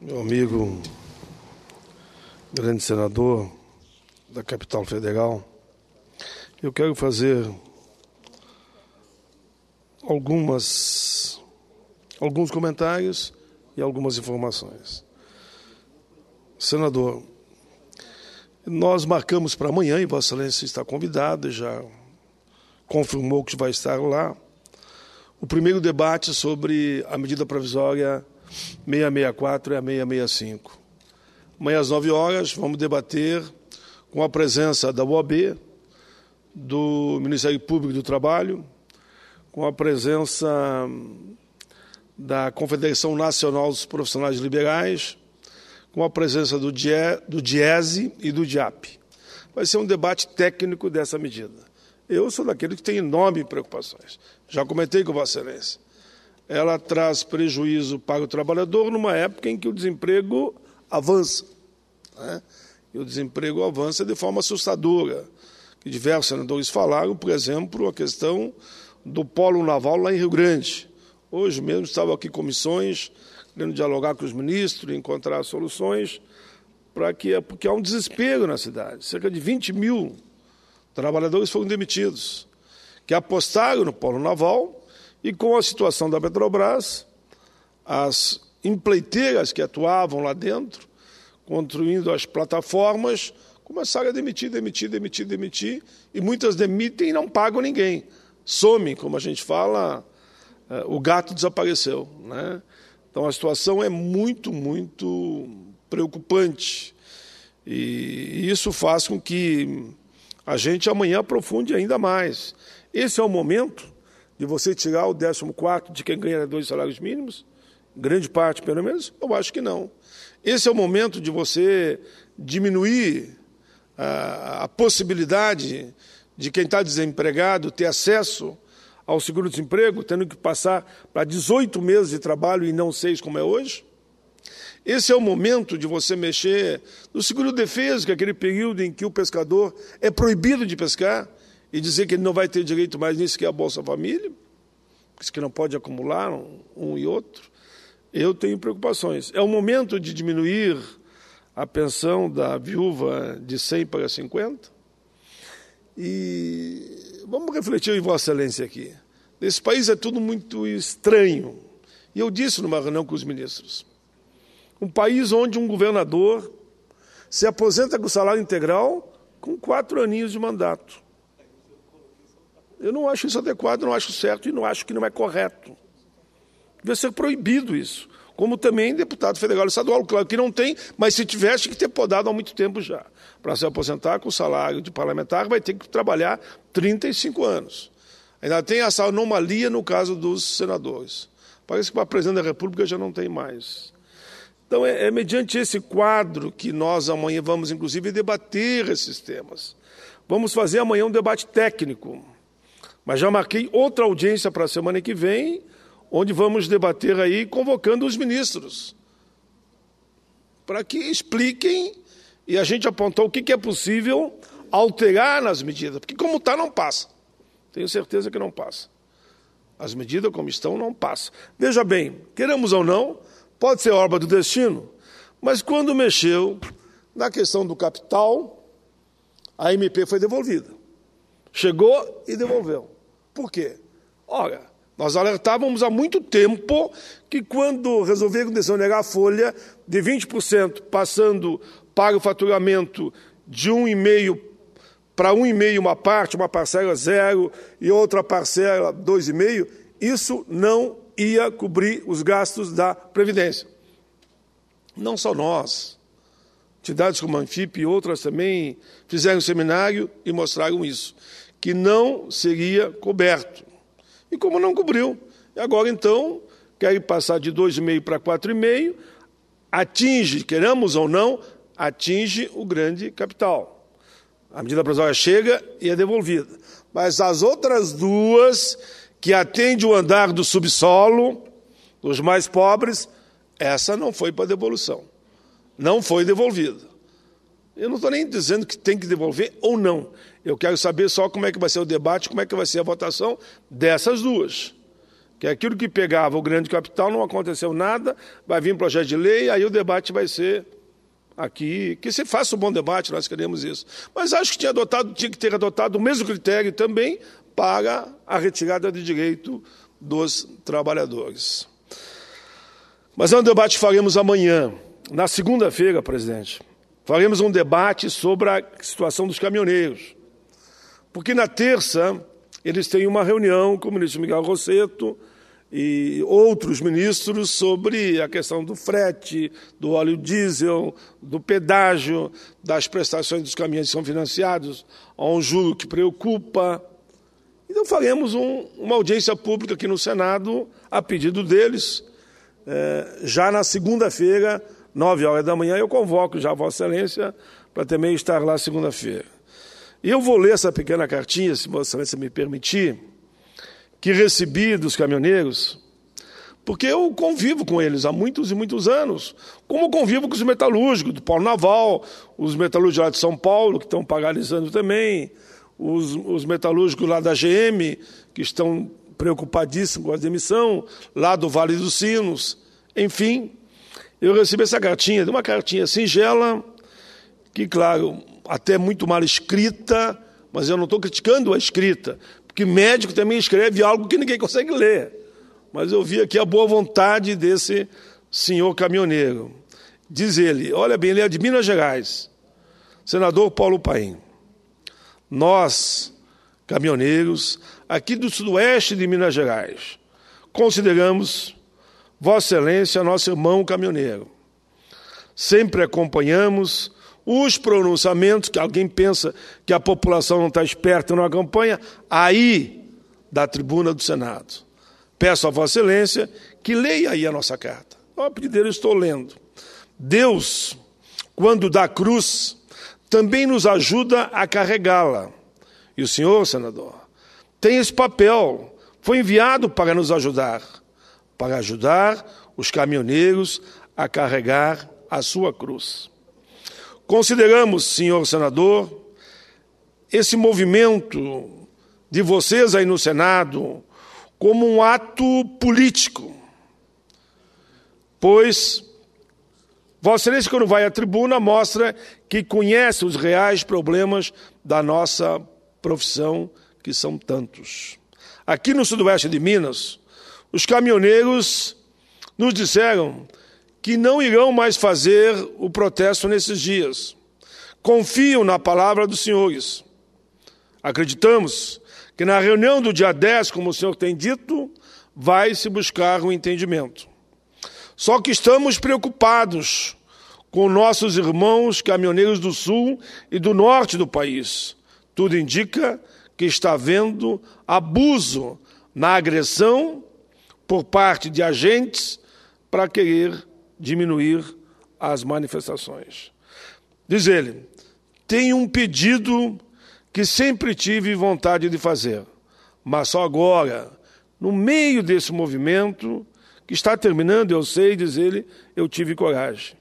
Meu amigo, grande senador da capital federal, eu quero fazer alguns comentários e algumas informações. Senador, nós marcamos para amanhã, e Vossa Excelência está convidado, já confirmou que vai estar lá, o primeiro debate sobre a medida provisória 664 e a 665. Amanhã às 9 horas vamos debater com a presença da UOB, do Ministério Público do Trabalho, com a presença da Confederação Nacional dos Profissionais Liberais, com a presença do DIESE e do DIAP. Vai ser um debate técnico dessa medida. Eu sou daquele que tem enormes preocupações. Já comentei com Vossa Excelência. Ela traz prejuízo para o trabalhador numa época em que o desemprego avança, né? E o desemprego avança de forma assustadora. Que diversos senadores falaram, por exemplo, a questão do polo naval lá em Rio Grande. Hoje mesmo estavam aqui comissões, querendo dialogar com os ministros, encontrar soluções, porque há um desespero na cidade. Cerca de 20 mil trabalhadores foram demitidos, que apostaram no polo naval, e com a situação da Petrobras, as empreiteiras que atuavam lá dentro, construindo as plataformas, começaram a demitir, e muitas demitem e não pagam ninguém. Somem, como a gente fala, o gato desapareceu, né? Então a situação é muito, muito preocupante. E isso faz com que a gente amanhã aprofunde ainda mais. Esse é o momento de você tirar o 14º de quem ganha 2 salários mínimos? Grande parte, pelo menos? Eu acho que não. Esse é o momento de você diminuir a possibilidade de quem está desempregado ter acesso ao seguro-desemprego, tendo que passar para 18 meses de trabalho e não 6, como é hoje? Esse é o momento de você mexer no seguro-defesa, que é aquele período em que o pescador é proibido de pescar, e dizer que ele não vai ter direito mais nem sequer à Bolsa Família, que não pode acumular um e outro. Eu tenho preocupações. É o momento de diminuir a pensão da viúva de 100 para 50. E vamos refletir em Vossa Excelência aqui. Nesse país é tudo muito estranho. E eu disse numa reunião com os ministros. Um país onde um governador se aposenta com salário integral com 4 aninhos de mandato. Eu não acho isso adequado, não acho certo e não acho que não é correto. Deve ser proibido isso. Como também deputado federal e estadual, claro que não tem, mas se tivesse que ter podado há muito tempo já. Para se aposentar com salário de parlamentar, vai ter que trabalhar 35 anos. Ainda tem essa anomalia no caso dos senadores. Parece que para presidente da República já não tem mais. Então é mediante esse quadro que nós amanhã vamos, inclusive, debater esses temas. Vamos fazer amanhã um debate técnico. Mas já marquei outra audiência para a semana que vem, onde vamos debater aí convocando os ministros, para que expliquem e a gente apontar o que é possível alterar nas medidas, porque como está não passa. Tenho certeza que não passa. As medidas como estão não passam. Veja bem, queremos ou não, pode ser obra do destino, mas quando mexeu na questão do capital, a MP foi devolvida. Chegou e devolveu. Por quê? Ora, nós alertávamos há muito tempo que quando resolveram desonerar a folha de 20%, passando para o faturamento de 1,5 para 1,5 uma parte, uma parcela 0 e outra parcela 2,5, isso não ia cobrir os gastos da Previdência. Não só nós. Entidades como a Anfip e outras também fizeram um seminário e mostraram isso, que não seria coberto. E como não cobriu, e agora então querem passar de 2,5 para 4,5, atinge, queramos ou não, atinge o grande capital. A medida provisória chega e é devolvida. Mas as outras duas, que atendem o andar do subsolo, dos mais pobres, essa não foi para devolução. Não foi devolvida. Eu não estou nem dizendo que tem que devolver ou não. Eu quero saber só como é que vai ser o debate, como é que vai ser a votação dessas duas. que aquilo que pegava o grande capital não aconteceu nada, vai vir um projeto de lei, aí o debate vai ser aqui, que se faça um bom debate, nós queremos isso. Mas acho que tinha que ter adotado o mesmo critério também para a retirada de direito dos trabalhadores. Mas é um debate que faremos amanhã. Na segunda-feira, presidente, faremos um debate sobre a situação dos caminhoneiros. Porque na terça eles têm uma reunião com o ministro Miguel Rossetto e outros ministros sobre a questão do frete, do óleo diesel, do pedágio, das prestações dos caminhões que são financiados a um juro que preocupa. Então faremos uma audiência pública aqui no Senado, a pedido deles, já na segunda-feira, 9h, eu convoco já a Vossa Excelência para também estar lá segunda-feira. E eu vou ler essa pequena cartinha, se Vossa Excelência me permitir, que recebi dos caminhoneiros, porque eu convivo com eles há muitos e muitos anos, como convivo com os metalúrgicos do Polo Naval, os metalúrgicos lá de São Paulo, que estão paralisando também, os metalúrgicos lá da GM, que estão preocupadíssimos com a demissão, lá do Vale dos Sinos. Enfim, eu recebi essa cartinha, uma cartinha singela, que, claro, até muito mal escrita, mas eu não estou criticando a escrita, porque médico também escreve algo que ninguém consegue ler. Mas eu vi aqui a boa vontade desse senhor caminhoneiro. Diz ele, olha bem, ele é de Minas Gerais, senador Paulo Paim. Nós, caminhoneiros, aqui do sudoeste de Minas Gerais, consideramos Vossa Excelência nosso irmão caminhoneiro. Sempre acompanhamos os pronunciamentos, que alguém pensa que a população não está esperta na campanha, aí da tribuna do Senado. Peço a Vossa Excelência que leia aí a nossa carta. A pedido dele, estou lendo. Deus, quando dá cruz, também nos ajuda a carregá-la. E o senhor, senador, tem esse papel, foi enviado para nos ajudar, para ajudar os caminhoneiros a carregar a sua cruz. Consideramos, senhor senador, esse movimento de vocês aí no Senado como um ato político, pois Vossa Excelência, quando vai à tribuna, mostra que conhece os reais problemas da nossa profissão, que são tantos. Aqui no sudoeste de Minas, os caminhoneiros nos disseram que não irão mais fazer o protesto nesses dias. Confiam na palavra dos senhores. Acreditamos que na reunião do dia 10, como o senhor tem dito, vai se buscar um entendimento. Só que estamos preocupados com nossos irmãos caminhoneiros do sul e do norte do país. Tudo indica que está havendo abuso na agressão por parte de agentes para querer diminuir as manifestações. Diz ele, tem um pedido que sempre tive vontade de fazer, mas só agora, no meio desse movimento, que está terminando, eu sei, diz ele, eu tive coragem.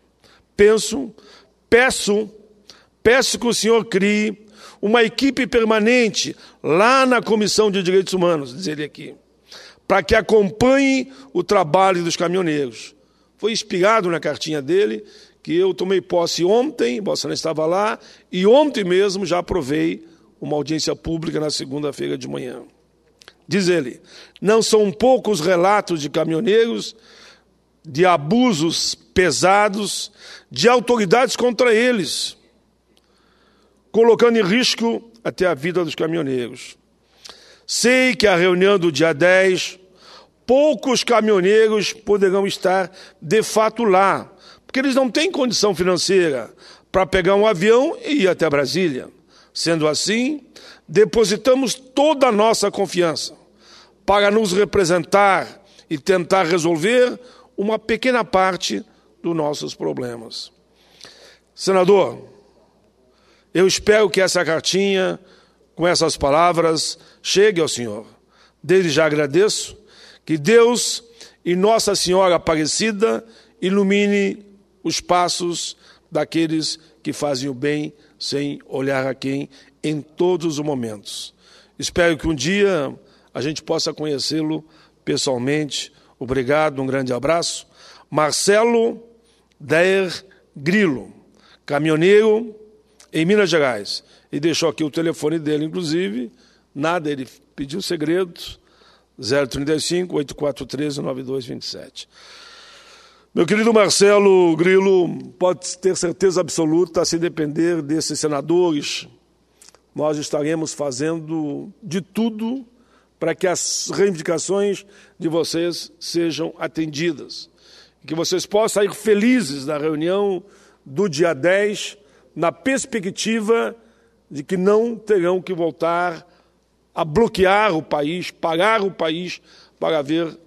Peço que o senhor crie uma equipe permanente lá na Comissão de Direitos Humanos, diz ele aqui, para que acompanhe o trabalho dos caminhoneiros. Foi inspirado na cartinha dele, que eu tomei posse ontem, Vossa Excelência estava lá, e ontem mesmo já aprovei uma audiência pública na segunda-feira de manhã. Diz ele, não são poucos relatos de caminhoneiros, de abusos pesados, de autoridades contra eles, colocando em risco até a vida dos caminhoneiros. Sei que a reunião do dia 10, poucos caminhoneiros poderão estar de fato lá, porque eles não têm condição financeira para pegar um avião e ir até Brasília. Sendo assim, depositamos toda a nossa confiança para nos representar e tentar resolver uma pequena parte dos nossos problemas. Senador, eu espero que essa cartinha, com essas palavras, chegue ao senhor. Desde já agradeço, que Deus e Nossa Senhora Aparecida ilumine os passos daqueles que fazem o bem sem olhar a quem em todos os momentos. Espero que um dia a gente possa conhecê-lo pessoalmente. Obrigado, um grande abraço. Marcelo Daer Grilo, caminhoneiro em Minas Gerais. E deixou aqui o telefone dele, inclusive. Nada, ele pediu segredo. 035-8413-9227. Meu querido Marcelo Grilo, pode ter certeza absoluta, se depender desses senadores, nós estaremos fazendo de tudo para que as reivindicações de vocês sejam atendidas. Que vocês possam sair felizes da reunião do dia 10, na perspectiva de que não terão que voltar a bloquear o país, parar o país para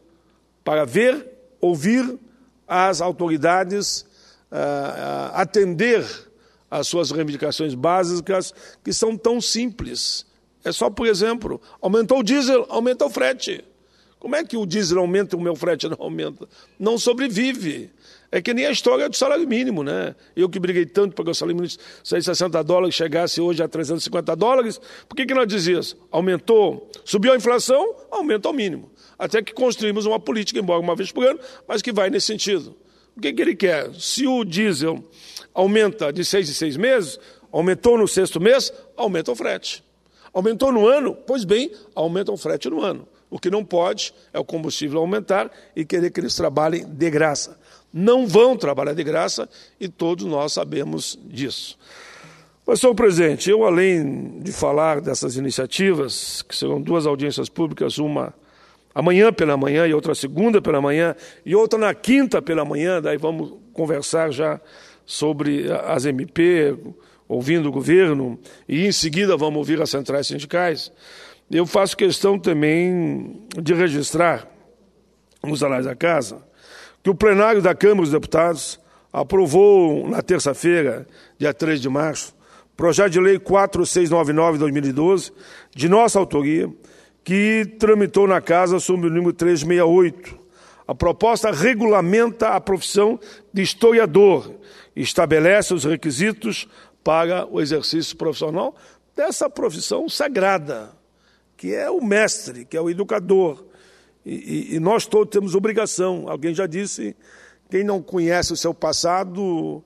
ouvir as autoridades, atender às suas reivindicações básicas, que são tão simples. É só, por exemplo, aumentou o diesel, aumenta o frete. Como é que o diesel aumenta e o meu frete não aumenta? Não sobrevive. É que nem a história do salário mínimo, né? Eu que briguei tanto para que o salário mínimo de $160 chegasse hoje a $350, por que nós dizíamos? Aumentou, subiu a inflação, aumenta o mínimo. Até que construímos uma política, embora uma vez por ano, mas que vai nesse sentido. O que ele quer? Se o diesel aumenta de 6 em 6 meses, aumentou no 6º mês, aumenta o frete. Aumentou no ano? Pois bem, aumenta o frete no ano. O que não pode é o combustível aumentar e querer que eles trabalhem de graça. Não vão trabalhar de graça e todos nós sabemos disso. Mas, senhor presidente, eu, além de falar dessas iniciativas, que serão 2 audiências públicas, uma amanhã pela manhã e outra segunda pela manhã e outra na quinta pela manhã, daí vamos conversar já sobre as MP, ouvindo o governo, e em seguida vamos ouvir as centrais sindicais. Eu faço questão também de registrar nos anais da Casa que o plenário da Câmara dos Deputados aprovou na terça-feira, dia 3 de março, projeto de lei 4699/2012, de nossa autoria, que tramitou na Casa sob o número 368. A proposta regulamenta a profissão de historiador e estabelece os requisitos para o exercício profissional dessa profissão sagrada, que é o mestre, que é o educador. E nós todos temos obrigação. Alguém já disse, quem não conhece o seu passado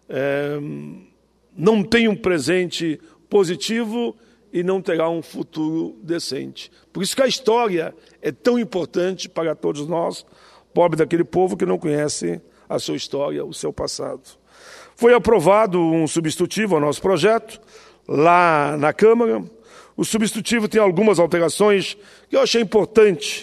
não tem um presente positivo e não terá um futuro decente. Por isso que a história é tão importante para todos nós, pobre daquele povo que não conhece a sua história, o seu passado. Foi aprovado um substitutivo ao nosso projeto, lá na Câmara. O substitutivo tem algumas alterações que eu achei importante.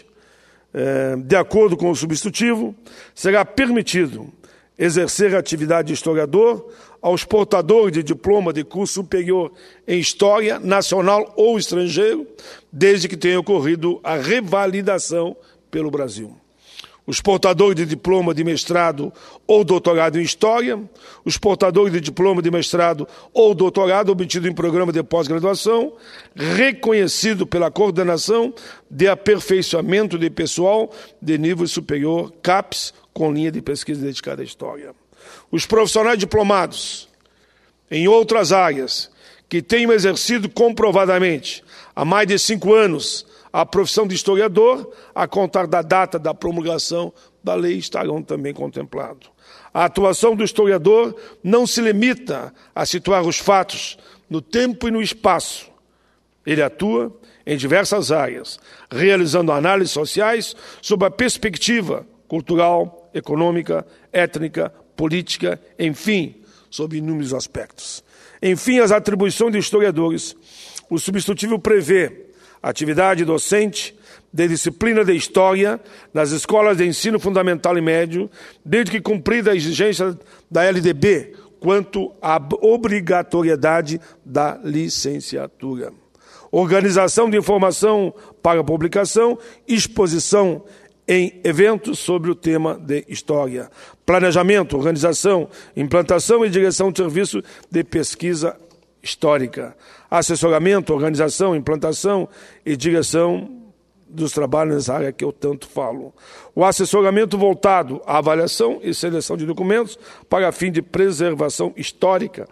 De acordo com o substitutivo, será permitido exercer a atividade de historiador aos portadores de diploma de curso superior em História, nacional ou estrangeiro, desde que tenha ocorrido a revalidação pelo Brasil. Os portadores de diploma de mestrado ou doutorado em História, os portadores de diploma de mestrado ou doutorado obtido em programa de pós-graduação, reconhecido pela Coordenação de Aperfeiçoamento de Pessoal de Nível Superior, CAPES, com linha de pesquisa dedicada à História. Os profissionais diplomados em outras áreas que tenham exercido comprovadamente há mais de 5 anos a profissão de historiador, a contar da data da promulgação da lei, estarão também contemplados. A atuação do historiador não se limita a situar os fatos no tempo e no espaço. Ele atua em diversas áreas, realizando análises sociais sob a perspectiva cultural, econômica, étnica, política, enfim, sob inúmeros aspectos. Enfim, as atribuições de historiadores. O substitutivo prevê atividade docente de disciplina de História nas escolas de ensino fundamental e médio, desde que cumprida a exigência da LDB quanto à obrigatoriedade da licenciatura. Organização de informação para publicação, exposição em eventos sobre o tema de História. Planejamento, organização, implantação e direção de serviço de pesquisa histórica. Assessoramento, organização, implantação e direção dos trabalhos nessa área que eu tanto falo. O assessoramento voltado à avaliação e seleção de documentos para fim de preservação histórica.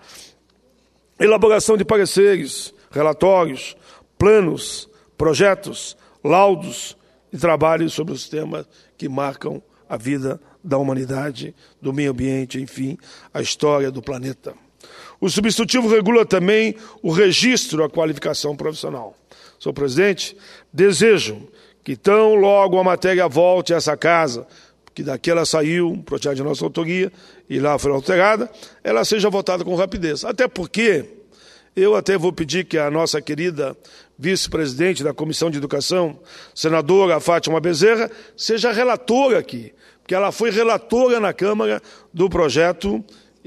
Elaboração de pareceres, relatórios, planos, projetos, laudos e trabalhe sobre os temas que marcam a vida da humanidade, do meio ambiente, enfim, a história do planeta. O substitutivo regula também o registro à qualificação profissional. Senhor presidente, desejo que tão logo a matéria volte a essa casa, que daqui ela saiu, um projeto de nossa autoria, e lá foi alterada, ela seja votada com rapidez. Até porque eu até vou pedir que a nossa querida vice-presidente da Comissão de Educação, senadora Fátima Bezerra, seja relatora aqui, porque ela foi relatora na Câmara do projeto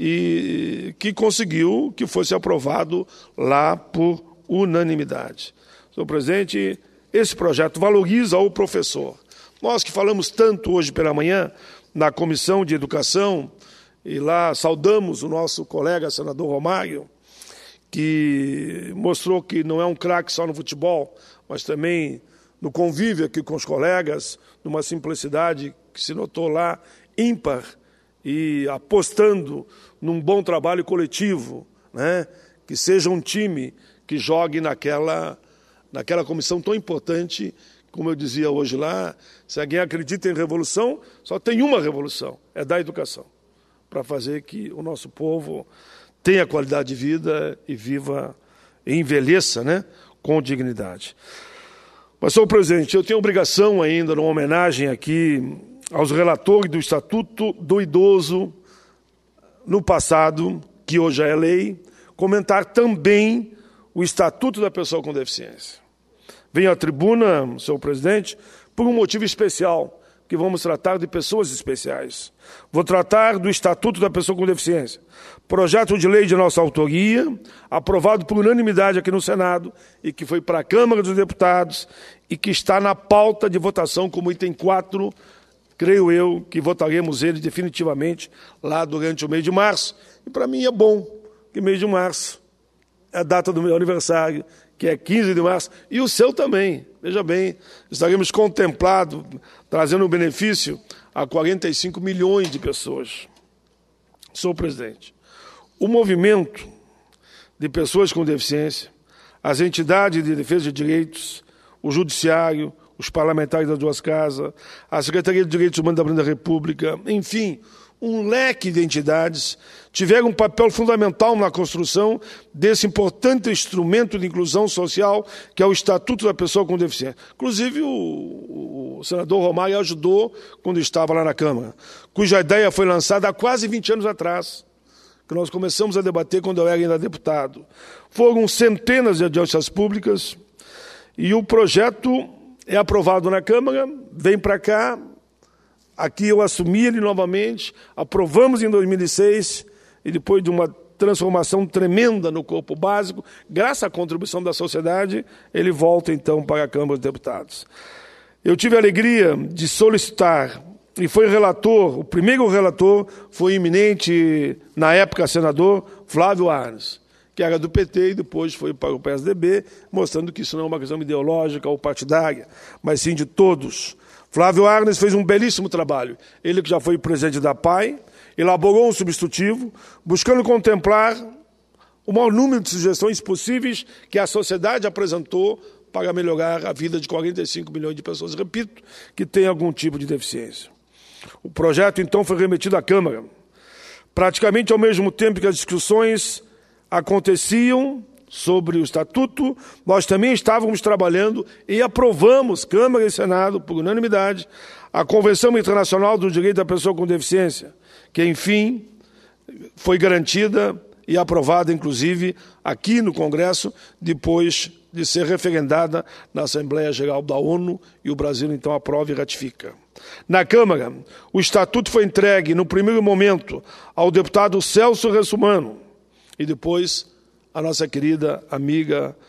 e que conseguiu que fosse aprovado lá por unanimidade. Senhor presidente, esse projeto valoriza o professor. Nós que falamos tanto hoje pela manhã na Comissão de Educação, e lá saudamos o nosso colega senador Romário, que mostrou que não é um craque só no futebol, mas também no convívio aqui com os colegas, numa simplicidade que se notou lá, ímpar, e apostando num bom trabalho coletivo, né? Que seja um time que jogue naquela comissão tão importante, como eu dizia hoje lá, se alguém acredita em revolução, só tem uma revolução, é da educação, para fazer que o nosso povo tenha qualidade de vida e viva e envelheça, né, com dignidade. Mas, senhor presidente, eu tenho obrigação ainda, numa homenagem aqui aos relatores do Estatuto do Idoso no passado, que hoje é lei, comentar também o Estatuto da Pessoa com Deficiência. Venho à tribuna, senhor presidente, por um motivo especial, que vamos tratar de pessoas especiais. Vou tratar do Estatuto da Pessoa com Deficiência, projeto de lei de nossa autoria, aprovado por unanimidade aqui no Senado e que foi para a Câmara dos Deputados e que está na pauta de votação como item 4, creio eu que votaremos ele definitivamente lá durante o mês de março. E para mim é bom que mês de março é a data do meu aniversário, que é 15 de março, e o seu também. Veja bem, estaremos contemplados, trazendo um benefício a 45 milhões de pessoas. Senhor presidente, o movimento de pessoas com deficiência, as entidades de defesa de direitos, o judiciário, os parlamentares das duas casas, a Secretaria de Direitos Humanos da Presidência da República, enfim, um leque de entidades tiveram um papel fundamental na construção desse importante instrumento de inclusão social que é o Estatuto da Pessoa com Deficiência. Inclusive, o senador Romário ajudou quando estava lá na Câmara, cuja ideia foi lançada há quase 20 anos atrás, que nós começamos a debater quando eu era ainda deputado. Foram centenas de audiências públicas e o projeto é aprovado na Câmara, vem para cá. Aqui eu assumi ele novamente, aprovamos em 2006, e depois de uma transformação tremenda no corpo básico, graças à contribuição da sociedade, ele volta então para a Câmara dos Deputados. Eu tive a alegria de solicitar, e foi relator, o primeiro relator foi o eminente, na época, senador Flávio Arnes, que era do PT e depois foi para o PSDB, mostrando que isso não é uma questão ideológica ou partidária, mas sim de todos. Flávio Arnes fez um belíssimo trabalho. Ele que já foi presidente da PAI, elaborou um substitutivo, buscando contemplar o maior número de sugestões possíveis que a sociedade apresentou para melhorar a vida de 45 milhões de pessoas, repito, que têm algum tipo de deficiência. O projeto, então, foi remetido à Câmara. Praticamente ao mesmo tempo que as discussões aconteciam sobre o Estatuto, nós também estávamos trabalhando e aprovamos, Câmara e Senado, por unanimidade, a Convenção Internacional do Direito da Pessoa com Deficiência, que, enfim, foi garantida e aprovada, inclusive, aqui no Congresso, depois de ser referendada na Assembleia Geral da ONU, e o Brasil, então, aprova e ratifica. Na Câmara, o Estatuto foi entregue, no primeiro momento, ao deputado Celso Russomano, e depois a nossa querida amiga,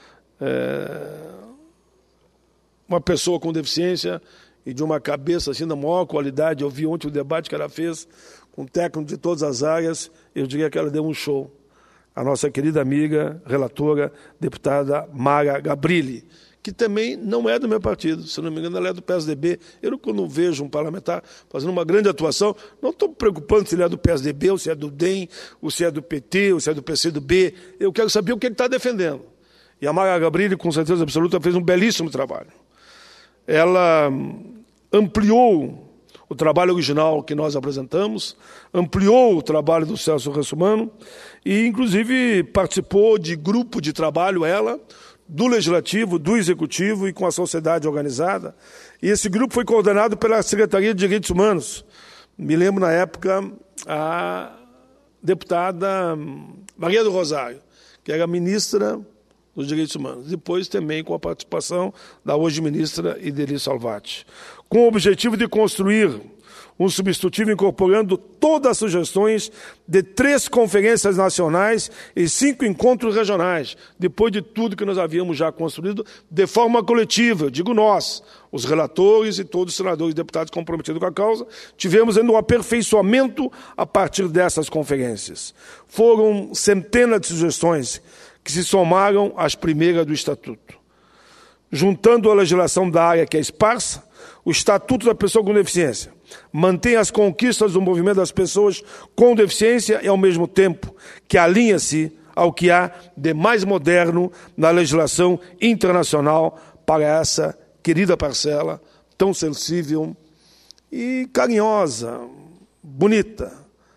uma pessoa com deficiência e de uma cabeça assim da maior qualidade. Eu vi ontem o debate que ela fez com técnicos de todas as áreas, eu diria que ela deu um show. A nossa querida amiga, relatora, deputada Mara Gabrilli, que também não é do meu partido, se não me engano, ela é do PSDB. Eu, quando vejo um parlamentar fazendo uma grande atuação, não estou me preocupando se ele é do PSDB, ou se é do DEM, ou se é do PT, ou se é do PCdoB. Eu quero saber o que ele está defendendo. E a Mara Gabrilli, com certeza absoluta, fez um belíssimo trabalho. Ela ampliou o trabalho original que nós apresentamos, ampliou o trabalho do Celso Russomano e, inclusive, participou de grupo de trabalho, do Legislativo, do Executivo e com a sociedade organizada. E esse grupo foi coordenado pela Secretaria de Direitos Humanos. Me lembro, na época, a deputada Maria do Rosário, que era ministra dos Direitos Humanos. Depois também com a participação da hoje ministra Ideli Salvati. Com o objetivo de construir um substitutivo incorporando todas as sugestões de 3 conferências nacionais e 5 encontros regionais, depois de tudo que nós havíamos já construído, de forma coletiva, eu digo nós, os relatores e todos os senadores e deputados comprometidos com a causa, tivemos ainda um aperfeiçoamento a partir dessas conferências. Foram centenas de sugestões que se somaram às primeiras do Estatuto. Juntando a legislação da área que é esparsa, o Estatuto da Pessoa com Deficiência mantém as conquistas do movimento das pessoas com deficiência e, ao mesmo tempo, que alinha-se ao que há de mais moderno na legislação internacional para essa querida parcela, tão sensível e carinhosa, bonita,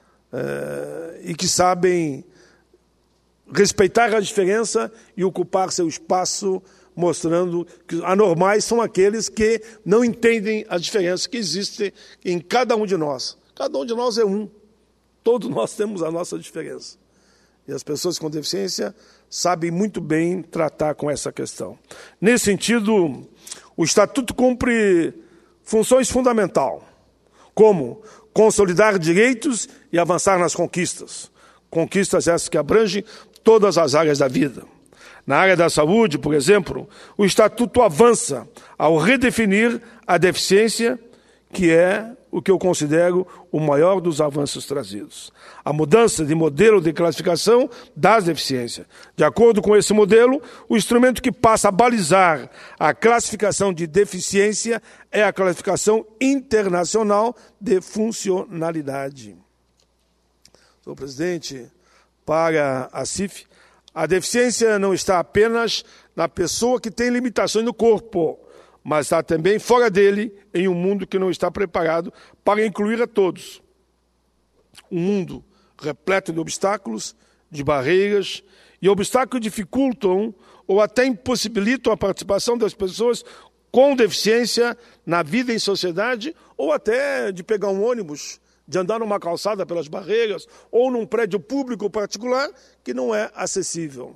e que sabem respeitar a diferença e ocupar seu espaço, mostrando que anormais são aqueles que não entendem a diferença que existe em cada um de nós. Cada um de nós é um. Todos nós temos a nossa diferença. E as pessoas com deficiência sabem muito bem tratar com essa questão. Nesse sentido, o Estatuto cumpre funções fundamentais, como consolidar direitos e avançar nas conquistas. Conquistas essas que abrangem todas as áreas da vida. Na área da saúde, por exemplo, o Estatuto avança ao redefinir a deficiência, que é o que eu considero o maior dos avanços trazidos. A mudança de modelo de classificação das deficiências. De acordo com esse modelo, o instrumento que passa a balizar a classificação de deficiência é a classificação internacional de funcionalidade. Senhor presidente, para a CIF, a deficiência não está apenas na pessoa que tem limitações no corpo, mas está também fora dele, em um mundo que não está preparado para incluir a todos. Um mundo repleto de obstáculos, de barreiras, e obstáculos dificultam ou até impossibilitam a participação das pessoas com deficiência na vida em sociedade, ou até de pegar um ônibus, de andar numa calçada pelas barreiras ou num prédio público particular que não é acessível.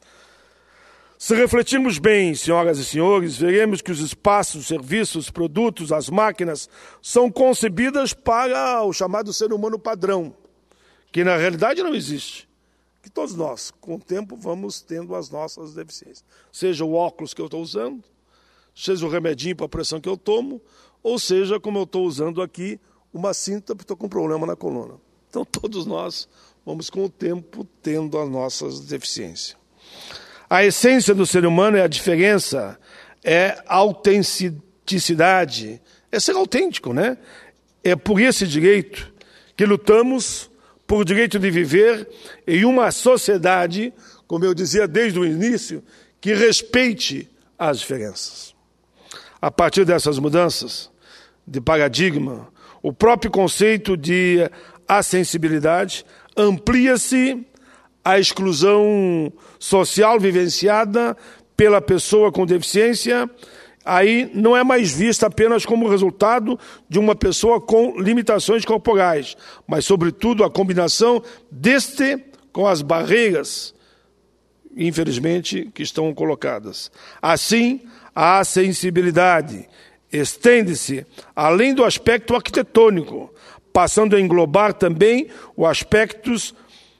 Se refletirmos bem, senhoras e senhores, veremos que os espaços, os serviços, os produtos, as máquinas são concebidas para o chamado ser humano padrão, que na realidade não existe. Que todos nós, com o tempo, vamos tendo as nossas deficiências. Seja o óculos que eu estou usando, seja o remedinho para a pressão que eu tomo, ou seja, como eu estou usando aqui, uma cinta porque estou com problema na coluna. Então, todos nós vamos, com o tempo, tendo as nossas deficiências. A essência do ser humano é a diferença, é a autenticidade, é ser autêntico, né? É por esse direito que lutamos, por o direito de viver em uma sociedade, como eu dizia desde o início, que respeite as diferenças. A partir dessas mudanças de paradigma, o próprio conceito de acessibilidade amplia-se à exclusão social vivenciada pela pessoa com deficiência. Aí não é mais vista apenas como resultado de uma pessoa com limitações corporais, mas, sobretudo, a combinação deste com as barreiras, infelizmente, que estão colocadas. Assim, a acessibilidade estende-se além do aspecto arquitetônico, passando a englobar também os aspectos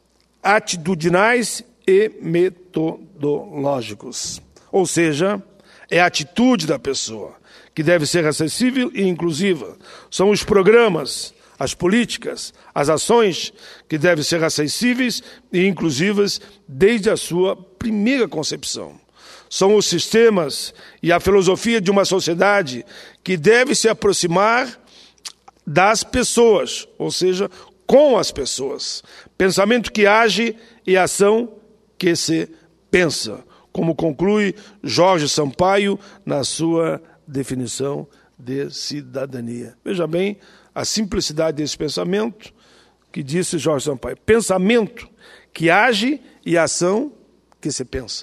atitudinais e metodológicos. Ou seja, é a atitude da pessoa, que deve ser acessível e inclusiva. São os programas, as políticas, as ações que devem ser acessíveis e inclusivas desde a sua primeira concepção. São os sistemas e a filosofia de uma sociedade que deve se aproximar das pessoas, ou seja, com as pessoas. Pensamento que age e ação que se pensa, como conclui Jorge Sampaio na sua definição de cidadania. Veja bem a simplicidade desse pensamento que disse Jorge Sampaio. Pensamento que age e ação que se pensa.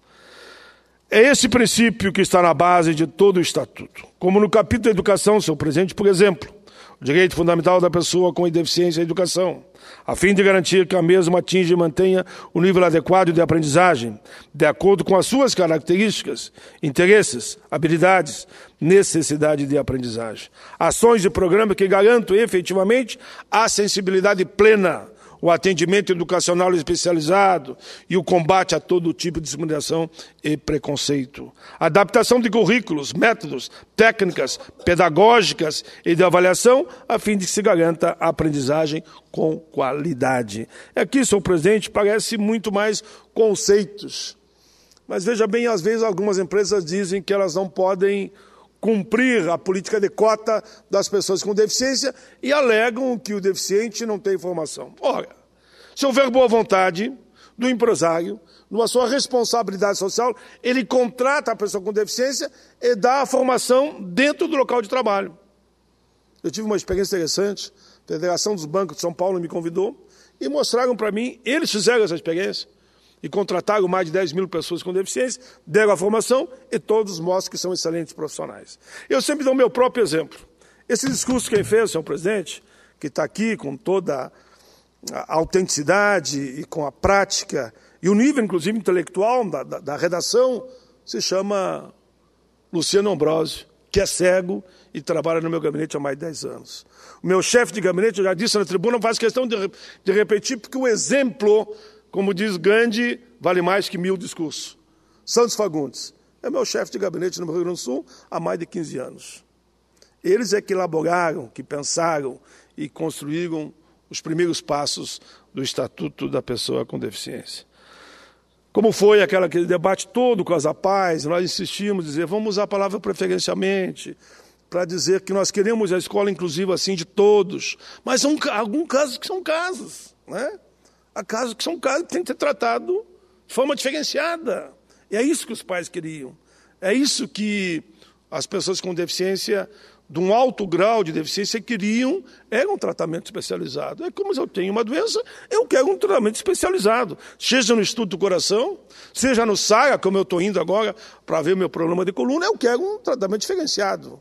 É esse princípio que está na base de todo o Estatuto. Como no capítulo da educação, seu presidente, por exemplo, o direito fundamental da pessoa com deficiência à educação, a fim de garantir que a mesma atinja e mantenha o nível adequado de aprendizagem, de acordo com as suas características, interesses, habilidades, necessidade de aprendizagem. Ações e programas que garantam efetivamente a sensibilidade plena, o atendimento educacional especializado e o combate a todo tipo de discriminação e preconceito. Adaptação de currículos, métodos, técnicas pedagógicas e de avaliação, a fim de que se garanta a aprendizagem com qualidade. Aqui, senhor presidente, parece muito mais conceitos. Mas veja bem, às vezes algumas empresas dizem que elas não podem cumprir a política de cota das pessoas com deficiência e alegam que o deficiente não tem formação. Ora, se houver boa vontade do empresário, numa sua responsabilidade social, ele contrata a pessoa com deficiência e dá a formação dentro do local de trabalho. Eu tive uma experiência interessante, a Federação dos Bancos de São Paulo me convidou e mostraram para mim, eles fizeram essa experiência, e contrataram mais de 10 mil pessoas com deficiência, deram a formação e todos mostram que são excelentes profissionais. Eu sempre dou o meu próprio exemplo. Esse discurso que ele fez, senhor presidente, que está aqui com toda a autenticidade e com a prática, e o nível, inclusive, intelectual da redação, se chama Luciano Ambrosio, que é cego e trabalha no meu gabinete há mais de 10 anos. O meu chefe de gabinete, eu já disse na tribuna, faz questão de repetir, porque o exemplo, como diz Gandhi, vale mais que 1000 discursos. Santos Fagundes é meu chefe de gabinete no Rio Grande do Sul há mais de 15 anos. Eles é que elaboraram, que pensaram e construíram os primeiros passos do Estatuto da Pessoa com Deficiência. Como foi aquele debate todo com as APAES, nós insistimos em dizer, vamos usar a palavra preferencialmente, para dizer que nós queremos a escola inclusiva assim de todos, mas são alguns casos que são casos, né? Há casos que são casos que têm que ser tratados de forma diferenciada. E é isso que os pais queriam. É isso que as pessoas com deficiência, de um alto grau de deficiência, queriam, era um tratamento especializado. É como se eu tenho uma doença, eu quero um tratamento especializado. Seja no estudo do coração, seja no SARA, como eu estou indo agora para ver meu problema de coluna, eu quero um tratamento diferenciado.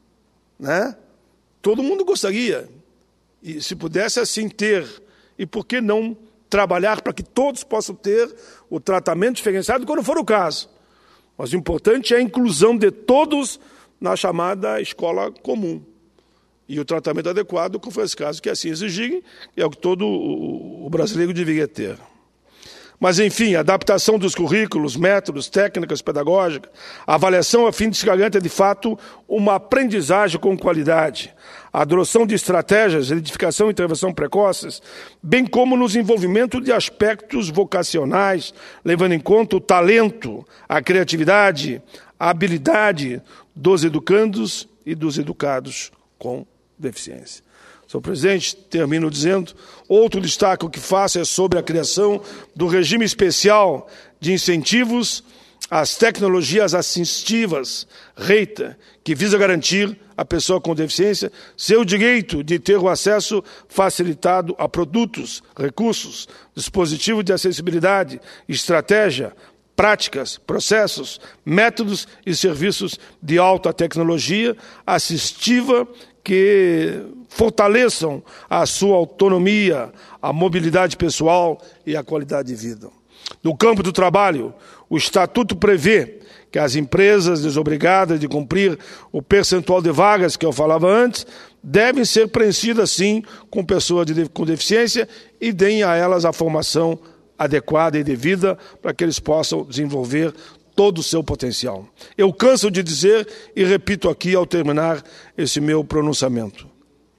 Né? Todo mundo gostaria. E se pudesse assim ter, e por que não trabalhar para que todos possam ter o tratamento diferenciado quando for o caso. Mas o importante é a inclusão de todos na chamada escola comum. E o tratamento adequado, como foi esse caso, que assim exigirem, é o que todo o brasileiro deveria ter. Mas, enfim, adaptação dos currículos, métodos, técnicas pedagógicas, avaliação a fim de se garantir, de fato, uma aprendizagem com qualidade, a adoção de estratégias, identificação e intervenção precoces, bem como no desenvolvimento de aspectos vocacionais, levando em conta o talento, a criatividade, a habilidade dos educandos e dos educados com deficiência. Senhor presidente, termino dizendo, outro destaque que faço é sobre a criação do regime especial de incentivos às tecnologias assistivas, REITA, que visa garantir à pessoa com deficiência seu direito de ter o acesso facilitado a produtos, recursos, dispositivos de acessibilidade, estratégia, práticas, processos, métodos e serviços de alta tecnologia assistiva que fortaleçam a sua autonomia, a mobilidade pessoal e a qualidade de vida. No campo do trabalho, o Estatuto prevê que as empresas desobrigadas de cumprir o percentual de vagas que eu falava antes devem ser preenchidas, sim, com pessoas com deficiência e deem a elas a formação adequada e devida para que eles possam desenvolver todo o seu potencial. Eu canso de dizer e repito aqui ao terminar esse meu pronunciamento.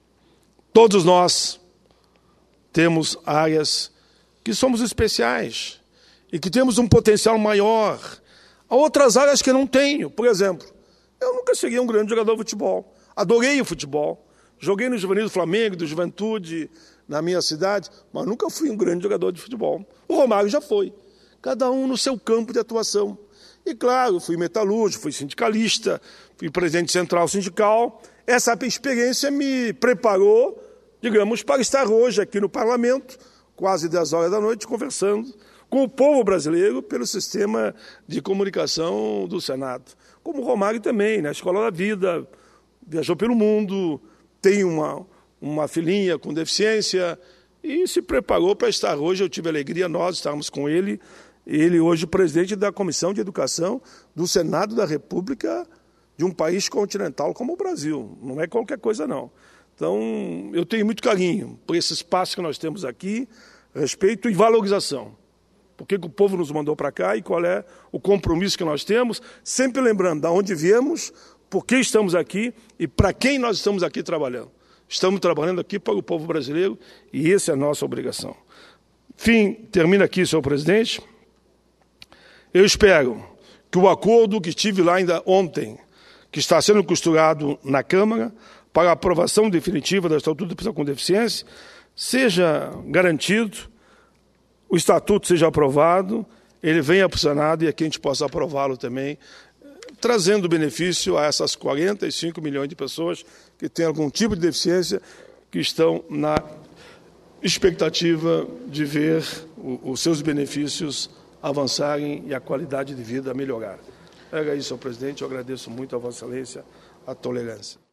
Todos nós temos áreas que somos especiais e que temos um potencial maior. Há outras áreas que eu não tenho. Por exemplo, eu nunca seria um grande jogador de futebol. Adorei o futebol. Joguei no Juvenil do Flamengo, do Juventude, na minha cidade, mas nunca fui um grande jogador de futebol. O Romário já foi. Cada um no seu campo de atuação. E, claro, fui metalúrgico, fui sindicalista, fui presidente central sindical. Essa experiência me preparou, digamos, para estar hoje aqui no Parlamento, quase 10 horas da noite, conversando com o povo brasileiro pelo sistema de comunicação do Senado. Como o Romário também, na Escola da Vida, viajou pelo mundo, tem uma filhinha com deficiência e se preparou para estar hoje. Eu tive a alegria, nós estarmos com ele. Ele hoje presidente da Comissão de Educação do Senado da República de um país continental como o Brasil. Não é qualquer coisa, não. Então, eu tenho muito carinho por esse espaço que nós temos aqui, respeito e valorização. Por que o povo nos mandou para cá e qual é o compromisso que nós temos, sempre lembrando de onde viemos, por que estamos aqui e para quem nós estamos aqui trabalhando. Estamos trabalhando aqui para o povo brasileiro e essa é a nossa obrigação. Enfim, termina aqui, senhor presidente. Eu espero que o acordo que tive lá ainda ontem, que está sendo costurado na Câmara, para a aprovação definitiva do Estatuto de Pessoa com Deficiência, seja garantido, o Estatuto seja aprovado, ele venha para o Senado e aqui a gente possa aprová-lo também, trazendo benefício a essas 45 milhões de pessoas que têm algum tipo de deficiência, que estão na expectativa de ver os seus benefícios avançarem e a qualidade de vida melhorar. Era isso, senhor presidente. Eu agradeço muito a Vossa Excelência a tolerância.